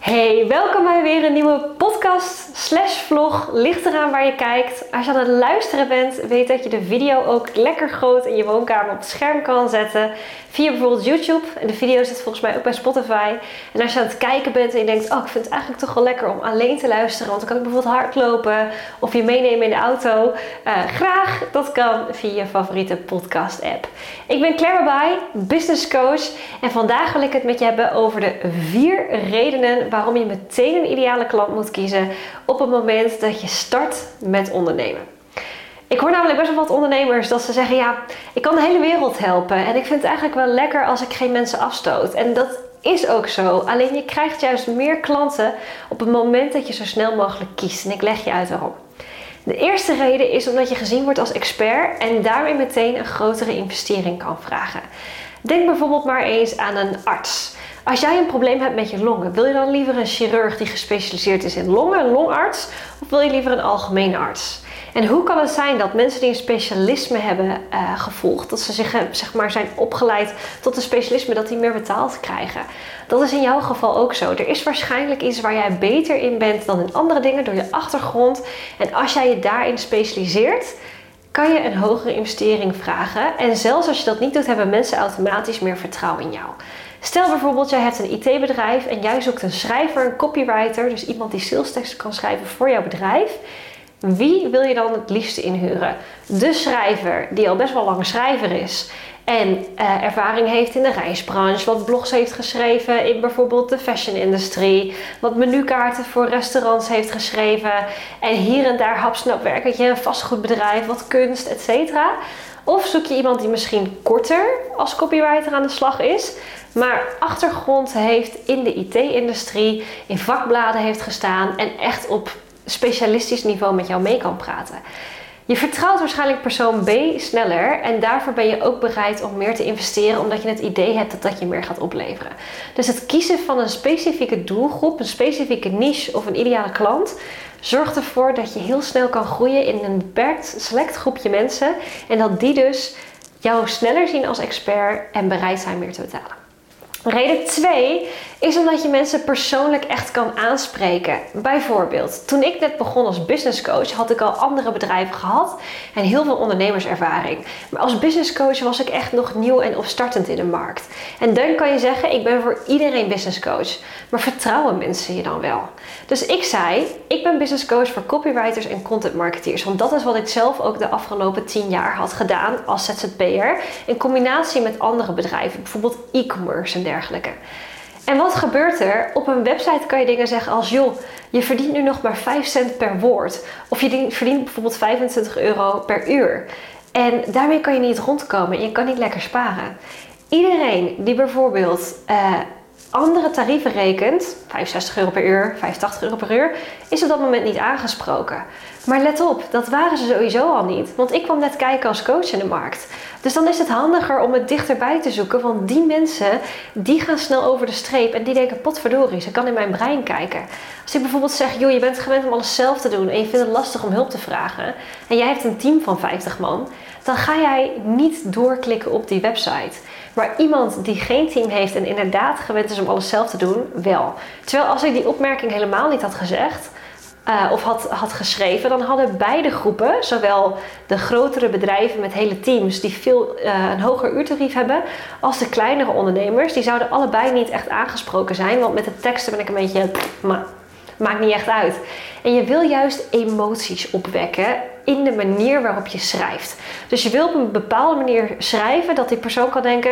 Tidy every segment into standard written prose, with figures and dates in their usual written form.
Hey, welkom bij weer een nieuwe podcast / vlog. Ligt eraan waar je kijkt. Als je aan het luisteren bent, weet dat je de video ook lekker groot in je woonkamer op het scherm kan zetten. Via bijvoorbeeld YouTube. En de video zit volgens mij ook bij Spotify. En als je aan het kijken bent en je denkt, ik vind het eigenlijk toch wel lekker om alleen te luisteren. Want dan kan ik bijvoorbeeld hardlopen of je meenemen in de auto. Graag, dat kan via je favoriete podcast app. Ik ben Claire Babai, business coach. En vandaag wil ik het met je hebben over de 4 redenen waarom je meteen een ideale klant moet kiezen op het moment dat je start met ondernemen. Ik hoor namelijk best wel wat ondernemers dat ze zeggen, ik kan de hele wereld helpen en ik vind het eigenlijk wel lekker als ik geen mensen afstoot. En dat is ook zo, alleen je krijgt juist meer klanten op het moment dat je zo snel mogelijk kiest. En ik leg je uit waarom. De eerste reden is omdat je gezien wordt als expert en daarmee meteen een grotere investering kan vragen. Denk bijvoorbeeld maar eens aan een arts. Als jij een probleem hebt met je longen, wil je dan liever een chirurg die gespecialiseerd is in longen, een longarts, of wil je liever een algemene arts? En hoe kan het zijn dat mensen die een specialisme hebben gevolgd, dat ze zijn opgeleid tot een specialisme, dat die meer betaald krijgen? Dat is in jouw geval ook zo. Er is waarschijnlijk iets waar jij beter in bent dan in andere dingen door je achtergrond. En als jij je daarin specialiseert, kan je een hogere investering vragen. En zelfs als je dat niet doet, hebben mensen automatisch meer vertrouwen in jou. Stel bijvoorbeeld, jij hebt een IT-bedrijf en jij zoekt een schrijver, een copywriter, dus iemand die salesteksten kan schrijven voor jouw bedrijf. Wie wil je dan het liefste inhuren? De schrijver, die al best wel lang schrijver is en ervaring heeft in de reisbranche, wat blogs heeft geschreven in bijvoorbeeld de fashion-industrie, wat menukaarten voor restaurants heeft geschreven en hier en daar hapsnap werkt, een vastgoedbedrijf, wat kunst, etc. Of zoek je iemand die misschien korter als copywriter aan de slag is, maar achtergrond heeft in de IT-industrie, in vakbladen heeft gestaan en echt op specialistisch niveau met jou mee kan praten. Je vertrouwt waarschijnlijk persoon B sneller en daarvoor ben je ook bereid om meer te investeren omdat je het idee hebt dat dat je meer gaat opleveren. Dus het kiezen van een specifieke doelgroep, een specifieke niche of een ideale klant zorgt ervoor dat je heel snel kan groeien in een beperkt select groepje mensen en dat die dus jou sneller zien als expert en bereid zijn meer te betalen. Reden 2 is omdat je mensen persoonlijk echt kan aanspreken. Bijvoorbeeld, toen ik net begon als business coach had ik al andere bedrijven gehad en heel veel ondernemerservaring. Maar als business coach was ik echt nog nieuw en opstartend in de markt. En dan kan je zeggen, ik ben voor iedereen business coach. Maar vertrouwen mensen je dan wel? Dus ik zei, ik ben business coach voor copywriters en content marketeers. Want dat is wat ik zelf ook de afgelopen 10 jaar had gedaan als ZZP'er. In combinatie met andere bedrijven, bijvoorbeeld e-commerce en dergelijke. En wat gebeurt er? Op een website kan je dingen zeggen als, je verdient nu nog maar 5 cent per woord. Of je verdient bijvoorbeeld €25 per uur. En daarmee kan je niet rondkomen en je kan niet lekker sparen. Iedereen die bijvoorbeeld andere tarieven rekent, €65 per uur, €85 per uur, is op dat moment niet aangesproken. Maar let op, dat waren ze sowieso al niet. Want ik kwam net kijken als coach in de markt. Dus dan is het handiger om het dichterbij te zoeken. Want die mensen, die gaan snel over de streep. En die denken, potverdorie, ze kan in mijn brein kijken. Als ik bijvoorbeeld zeg, je bent gewend om alles zelf te doen. En je vindt het lastig om hulp te vragen. En jij hebt een team van 50 man. Dan ga jij niet doorklikken op die website. Maar iemand die geen team heeft en inderdaad gewend is om alles zelf te doen, wel. Terwijl als ik die opmerking helemaal niet had gezegd of had geschreven, dan hadden beide groepen, zowel de grotere bedrijven met hele teams die een hoger uurtarief hebben, als de kleinere ondernemers, die zouden allebei niet echt aangesproken zijn. Want met de teksten ben ik een beetje, maakt niet echt uit. En je wil juist emoties opwekken in de manier waarop je schrijft. Dus je wil op een bepaalde manier schrijven dat die persoon kan denken,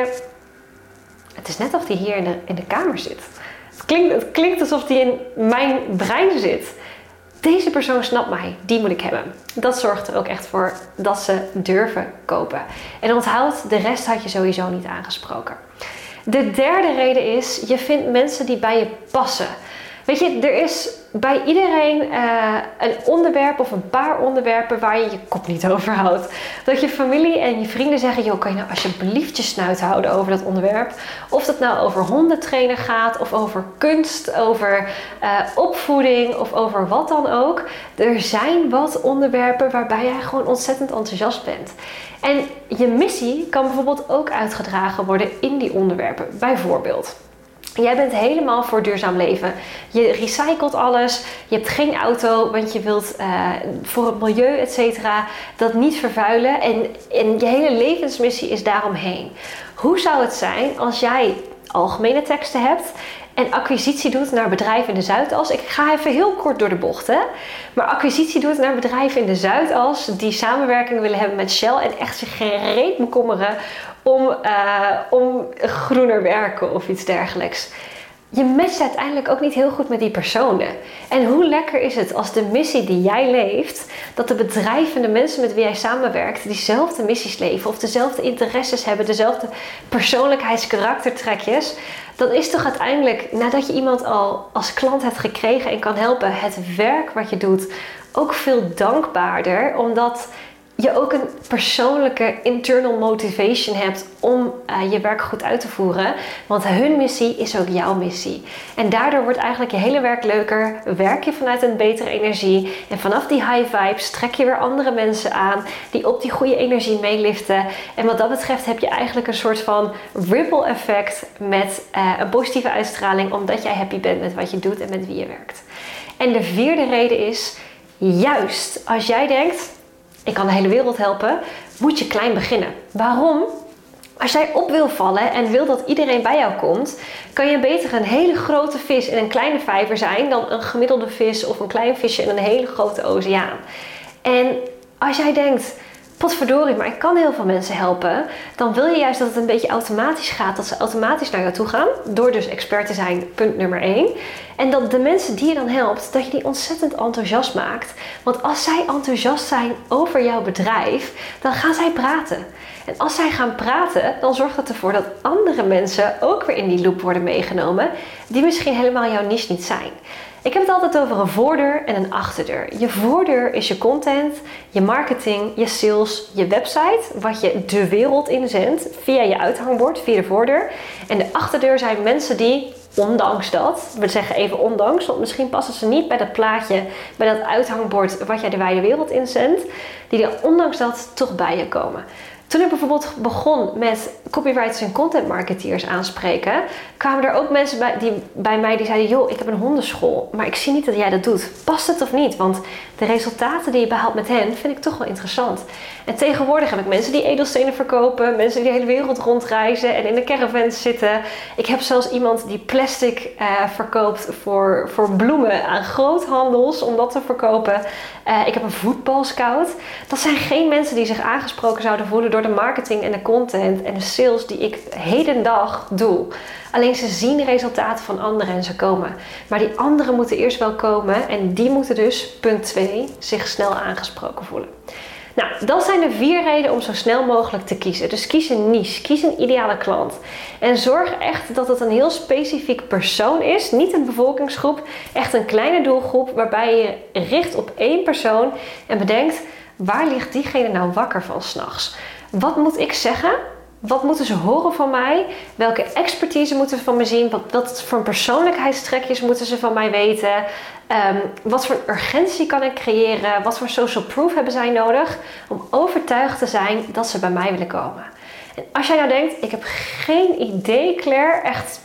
het is net of die hier in de kamer zit. Het klinkt alsof die in mijn brein zit. Deze persoon snapt mij, die moet ik hebben. Dat zorgt er ook echt voor dat ze durven kopen. En onthoud, de rest had je sowieso niet aangesproken. De derde reden is, je vindt mensen die bij je passen. Weet je, er is bij iedereen een onderwerp of een paar onderwerpen waar je je kop niet over houdt. Dat je familie en je vrienden zeggen, kan je nou alsjeblieft je snuit houden over dat onderwerp. Of dat nou over hondentrainen gaat, of over kunst, over opvoeding of over wat dan ook. Er zijn wat onderwerpen waarbij jij gewoon ontzettend enthousiast bent. En je missie kan bijvoorbeeld ook uitgedragen worden in die onderwerpen. Bijvoorbeeld, Jij bent helemaal voor duurzaam leven. Je recycelt alles. Je hebt geen auto, want je wilt voor het milieu, et cetera, dat niet vervuilen. En je hele levensmissie is daaromheen. Hoe zou het zijn als jij algemene teksten hebt en acquisitie doet naar bedrijven in de Zuidas? Ik ga even heel kort door de bocht, hè. Maar acquisitie doet naar bedrijven in de Zuidas die samenwerking willen hebben met Shell en echt zich geen reet bekommeren om groener werken of iets dergelijks. Je matcht uiteindelijk ook niet heel goed met die personen. En hoe lekker is het als de missie die jij leeft, dat de bedrijven en de mensen met wie jij samenwerkt diezelfde missies leven of dezelfde interesses hebben, dezelfde persoonlijkheidskaraktertrekjes. Dan is toch uiteindelijk, nadat je iemand al als klant hebt gekregen en kan helpen, het werk wat je doet ook veel dankbaarder, omdat je ook een persoonlijke internal motivation hebt om je werk goed uit te voeren. Want hun missie is ook jouw missie. En daardoor wordt eigenlijk je hele werk leuker. Werk je vanuit een betere energie. En vanaf die high vibes trek je weer andere mensen aan die op die goede energie meeliften. En wat dat betreft heb je eigenlijk een soort van ripple effect met een positieve uitstraling. Omdat jij happy bent met wat je doet en met wie je werkt. En de vierde reden is, juist als jij denkt, ik kan de hele wereld helpen, moet je klein beginnen. Waarom? Als jij op wil vallen en wil dat iedereen bij jou komt, kan je beter een hele grote vis in een kleine vijver zijn dan een gemiddelde vis of een klein visje in een hele grote oceaan. En als jij denkt, potverdorie, maar ik kan heel veel mensen helpen, dan wil je juist dat het een beetje automatisch gaat, dat ze automatisch naar jou toe gaan, door dus expert te zijn, punt nummer 1. En dat de mensen die je dan helpt, dat je die ontzettend enthousiast maakt. Want als zij enthousiast zijn over jouw bedrijf, dan gaan zij praten. En als zij gaan praten, dan zorgt dat ervoor dat andere mensen ook weer in die loop worden meegenomen, die misschien helemaal jouw niche niet zijn. Ik heb het altijd over een voordeur en een achterdeur. Je voordeur is je content, je marketing, je sales, je website, wat je de wereld inzendt via je uithangbord, via de voordeur. En de achterdeur zijn mensen die, ondanks dat, we zeggen even ondanks, want misschien passen ze niet bij dat plaatje, bij dat uithangbord wat jij de wijde wereld inzendt, die er ondanks dat toch bij je komen. Toen ik bijvoorbeeld begon met copywriters en content marketeers aanspreken, kwamen er ook mensen bij mij die zeiden, joh, ik heb een hondenschool, maar ik zie niet dat jij dat doet. Past het of niet? Want de resultaten die je behaalt met hen vind ik toch wel interessant. En tegenwoordig heb ik mensen die edelstenen verkopen, mensen die de hele wereld rondreizen en in de caravans zitten. Ik heb zelfs iemand die plastic verkoopt voor bloemen aan groothandels om dat te verkopen. Ik heb een voetbalscout. Dat zijn geen mensen die zich aangesproken zouden voelen door de marketing en de content en de sales die ik hedendag doe. Alleen ze zien de resultaten van anderen en ze komen. Maar die anderen moeten eerst wel komen en die moeten dus, punt 2, zich snel aangesproken voelen. Nou, dat zijn de 4 redenen om zo snel mogelijk te kiezen. Dus kies een niche, kies een ideale klant. En zorg echt dat het een heel specifiek persoon is, niet een bevolkingsgroep. Echt een kleine doelgroep waarbij je richt op 1 persoon en bedenkt, waar ligt diegene nou wakker van 's nachts? Wat moet ik zeggen? Wat moeten ze horen van mij? Welke expertise moeten ze van me zien? Wat voor persoonlijkheidstrekjes moeten ze van mij weten? Wat voor urgentie kan ik creëren? Wat voor social proof hebben zij nodig om overtuigd te zijn dat ze bij mij willen komen? En als jij nou denkt, ik heb geen idee, Claire, echt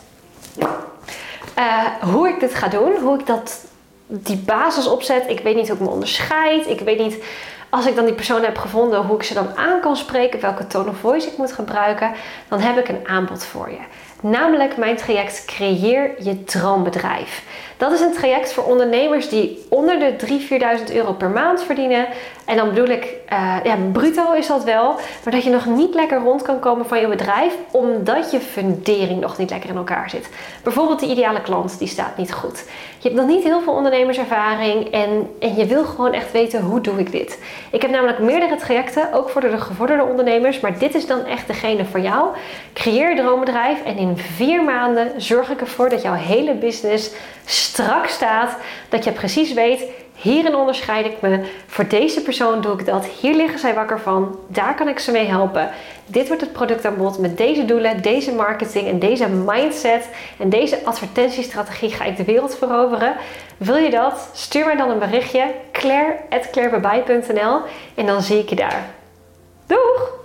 hoe ik dit ga doen, hoe ik die basis opzet. Ik weet niet hoe ik me onderscheid. Ik weet niet, als ik dan die persoon heb gevonden, hoe ik ze dan aan kan spreken, welke tone of voice ik moet gebruiken, dan heb ik een aanbod voor je. Namelijk mijn traject Creëer je droombedrijf. Dat is een traject voor ondernemers die onder de 3.000-4.000 euro per maand verdienen. En dan bedoel ik, bruto is dat wel, maar dat je nog niet lekker rond kan komen van je bedrijf, omdat je fundering nog niet lekker in elkaar zit. Bijvoorbeeld de ideale klant, die staat niet goed. Je hebt nog niet heel veel ondernemerservaring en je wil gewoon echt weten, hoe doe ik dit? Ik heb namelijk meerdere trajecten, ook voor de gevorderde ondernemers, maar dit is dan echt degene voor jou. Creëer je droombedrijf en in 4 maanden zorg ik ervoor dat jouw hele business strak staat, dat je precies weet, hierin onderscheid ik me, voor deze persoon doe ik dat, hier liggen zij wakker van, daar kan ik ze mee helpen. Dit wordt het productaanbod met deze doelen, deze marketing en deze mindset en deze advertentiestrategie ga ik de wereld veroveren. Wil je dat? Stuur mij dan een berichtje, claire@claireberbij.nl en dan zie ik je daar. Doeg!